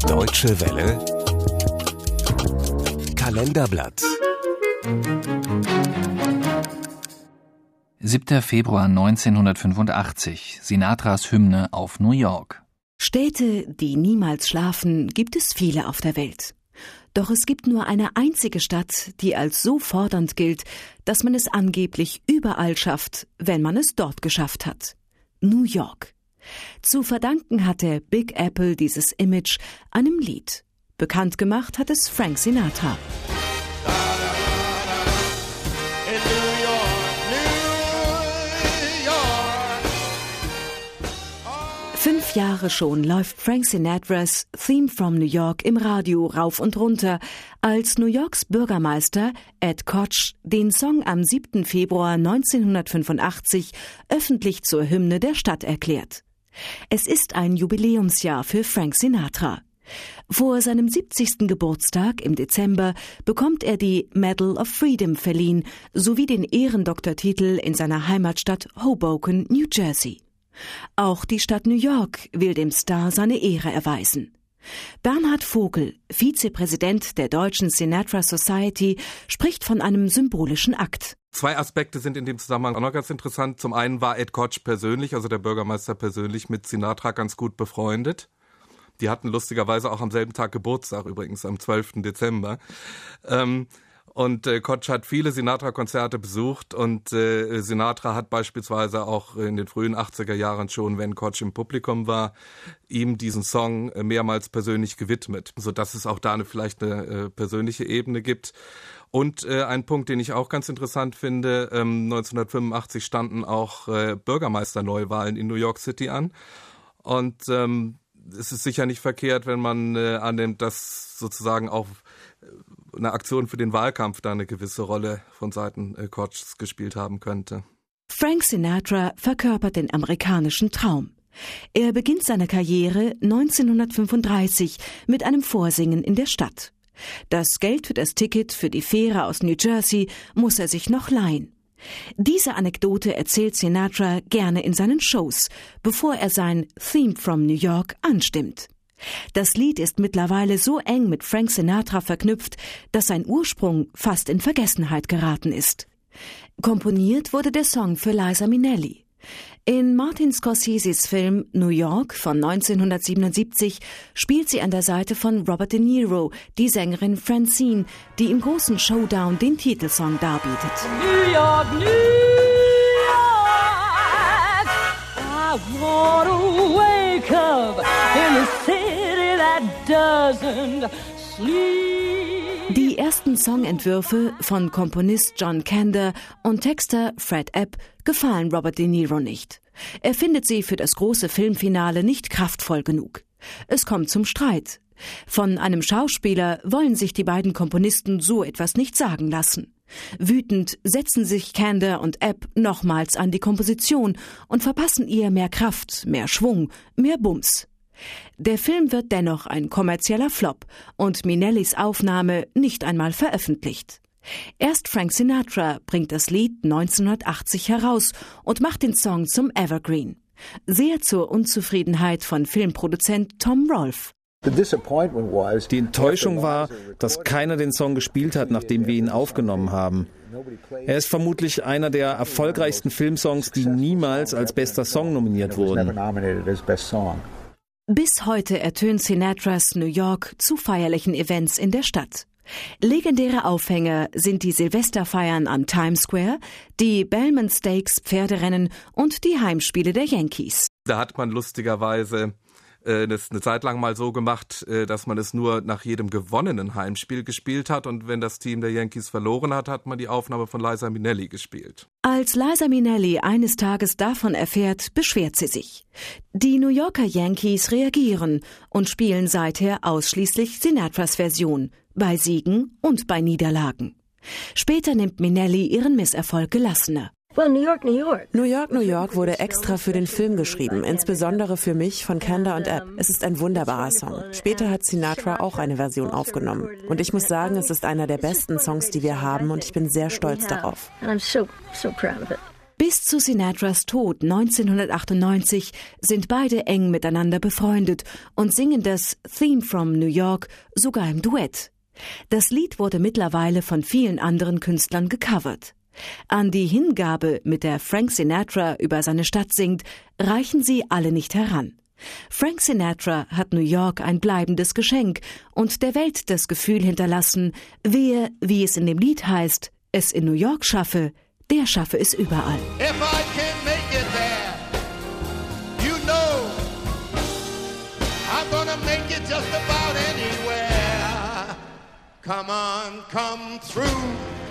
Deutsche Welle Kalenderblatt 7. Februar 1985. Sinatras Hymne auf New York. Städte, die niemals schlafen, gibt es viele auf der Welt. Doch es gibt nur eine einzige Stadt, die als so fordernd gilt, dass man es angeblich überall schafft, wenn man es dort geschafft hat. New York. Zu verdanken hat der Big Apple dieses Image einem Lied. Bekannt gemacht hat es Frank Sinatra. 5 Jahre schon läuft Frank Sinatras Theme from New York im Radio rauf und runter, als New Yorks Bürgermeister Ed Koch den Song am 7. Februar 1985 öffentlich zur Hymne der Stadt erklärt. Es ist ein Jubiläumsjahr für Frank Sinatra. Vor seinem 70. Geburtstag im Dezember bekommt er die Medal of Freedom verliehen, sowie den Ehrendoktortitel in seiner Heimatstadt Hoboken, New Jersey. Auch die Stadt New York will dem Star seine Ehre erweisen. Bernhard Vogel, Vizepräsident der Deutschen Sinatra Society, spricht von einem symbolischen Akt. 2 Aspekte sind in dem Zusammenhang auch noch ganz interessant. Zum einen war Ed Koch persönlich, also der Bürgermeister persönlich, mit Sinatra ganz gut befreundet. Die hatten lustigerweise auch am selben Tag Geburtstag, übrigens am 12. Dezember. Und Koch hat viele Sinatra-Konzerte besucht und Sinatra hat beispielsweise auch in den frühen 80er Jahren schon, wenn Koch im Publikum war, ihm diesen Song mehrmals persönlich gewidmet, sodass es auch da vielleicht eine persönliche Ebene gibt. Und ein Punkt, den ich auch ganz interessant finde, 1985 standen auch Bürgermeisterneuwahlen in New York City an. Und es ist sicher nicht verkehrt, wenn man annimmt, dass sozusagen auch eine Aktion für den Wahlkampf da eine gewisse Rolle von Seiten Kochs gespielt haben könnte. Frank Sinatra verkörpert den amerikanischen Traum. Er beginnt seine Karriere 1935 mit einem Vorsingen in der Stadt. Das Geld für das Ticket für die Fähre aus New Jersey muss er sich noch leihen. Diese Anekdote erzählt Sinatra gerne in seinen Shows, bevor er sein Theme from New York anstimmt. Das Lied ist mittlerweile so eng mit Frank Sinatra verknüpft, dass sein Ursprung fast in Vergessenheit geraten ist. Komponiert wurde der Song für Liza Minnelli. In Martin Scorseses Film New York von 1977 spielt sie an der Seite von Robert De Niro die Sängerin Francine, die im großen Showdown den Titelsong darbietet. New York, New York, I wanna wake up in the city that doesn't sleep. Die ersten Songentwürfe von Komponist John Kander und Texter Fred Ebb gefallen Robert De Niro nicht. Er findet sie für das große Filmfinale nicht kraftvoll genug. Es kommt zum Streit. Von einem Schauspieler wollen sich die beiden Komponisten so etwas nicht sagen lassen. Wütend setzen sich Kander und Ebb nochmals an die Komposition und verpassen ihr mehr Kraft, mehr Schwung, mehr Bums. Der Film wird dennoch ein kommerzieller Flop und Minnellis Aufnahme nicht einmal veröffentlicht. Erst Frank Sinatra bringt das Lied 1980 heraus und macht den Song zum Evergreen. Sehr zur Unzufriedenheit von Filmproduzent Tom Rolfe. Die Enttäuschung war, dass keiner den Song gespielt hat, nachdem wir ihn aufgenommen haben. Er ist vermutlich einer der erfolgreichsten Filmsongs, die niemals als bester Song nominiert wurden. Bis heute ertönt Sinatras New York zu feierlichen Events in der Stadt. Legendäre Aufhänger sind die Silvesterfeiern am Times Square, die Belmont Stakes Pferderennen und die Heimspiele der Yankees. Da hat man lustigerweise das eine Zeit lang mal so gemacht, dass man es nur nach jedem gewonnenen Heimspiel gespielt hat und wenn das Team der Yankees verloren hat, hat man die Aufnahme von Liza Minnelli gespielt. Als Liza Minnelli eines Tages davon erfährt, beschwert sie sich. Die New Yorker Yankees reagieren und spielen seither ausschließlich Sinatras Version, bei Siegen und bei Niederlagen. Später nimmt Minnelli ihren Misserfolg gelassener. New York, New York wurde extra für den Film geschrieben, insbesondere für mich von Kander und Ebb. Es ist ein wunderbarer Song. Später hat Sinatra auch eine Version aufgenommen. Und ich muss sagen, es ist einer der besten Songs, die wir haben und ich bin sehr stolz darauf. Bis zu Sinatras Tod 1998 sind beide eng miteinander befreundet und singen das Theme from New York sogar im Duett. Das Lied wurde mittlerweile von vielen anderen Künstlern gecovert. An die Hingabe, mit der Frank Sinatra über seine Stadt singt, reichen sie alle nicht heran. Frank Sinatra hat New York ein bleibendes Geschenk und der Welt das Gefühl hinterlassen, wer, wie es in dem Lied heißt, es in New York schaffe, der schaffe es überall. If I can make it there, you know, I'm gonna make it just about anywhere. Come on, come through.